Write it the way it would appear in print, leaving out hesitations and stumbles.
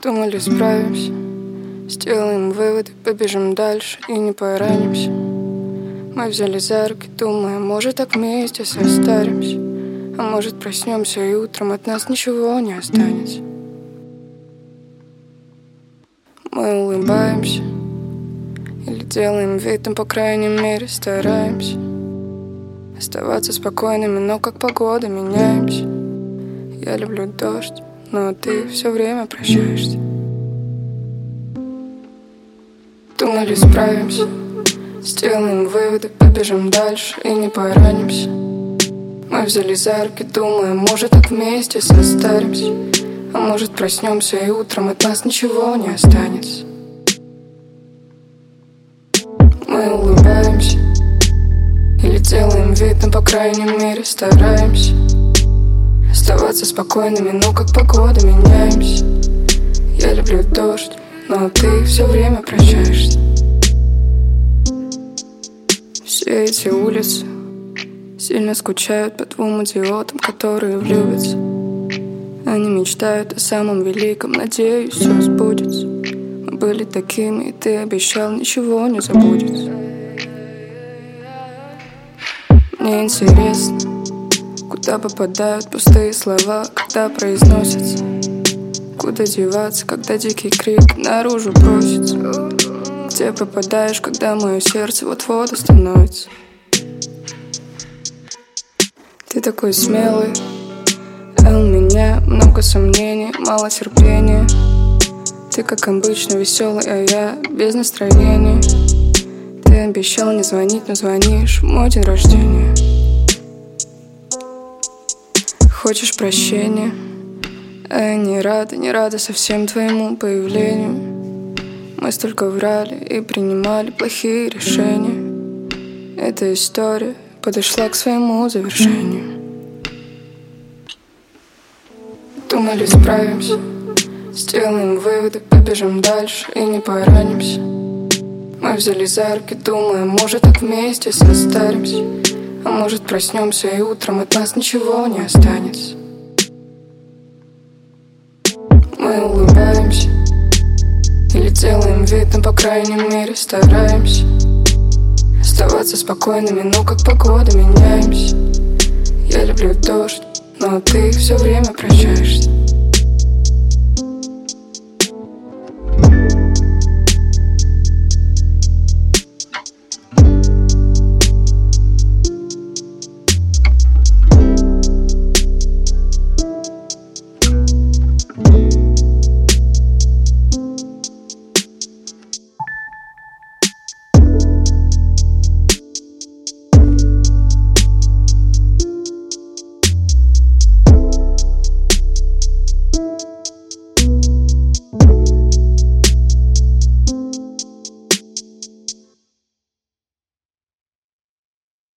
Думали, справимся, сделаем выводы, побежим дальше и не поранимся. Мы взяли за руки, думаем, может, так вместе состаримся. А может, проснемся и утром от нас ничего не останется. Мы улыбаемся или делаем вид, но по крайней мере стараемся оставаться спокойными, но как погода меняемся. Я люблю дождь, но ты все время прощаешься. Думали, справимся, сделаем выводы, побежим дальше и не поранимся. Мы взяли за руки, думаем, может, так вместе состаримся. А может, проснемся и утром от нас ничего не останется. Мы улыбаемся или делаем вид, но по крайней мере стараемся оставаться спокойными, но как погода меняемся. Я люблю дождь, но ты все время прощаешься. Все эти улицы сильно скучают по двум идиотам, которые влюбятся. Они мечтают о самом великом, надеюсь, все сбудется. Мы были такими, и ты обещал, ничего не забудется. Мне интересно, куда попадают пустые слова, когда произносятся. Куда деваться, когда дикий крик наружу просится. Где пропадаешь, когда мое сердце вот-вот остановится. Ты такой смелый, а у меня много сомнений, мало терпения. Ты как обычно веселый, а я без настроения. Ты обещал не звонить, но звонишь в мой день рождения. Хочешь прощения, а я не рада совсем твоему появлению. Мы столько врали и принимали плохие решения. Эта история подошла к своему завершению. Думали, справимся, сделаем выводы, побежим дальше и не поранимся. Мы взяли за руки, думаем, может, так вместе состаримся. А может, проснемся и утром от нас ничего не останется. Мы улыбаемся или делаем вид, но по крайней мере стараемся оставаться спокойными, но как погода меняемся. Я люблю дождь, но ты все время прощаешься.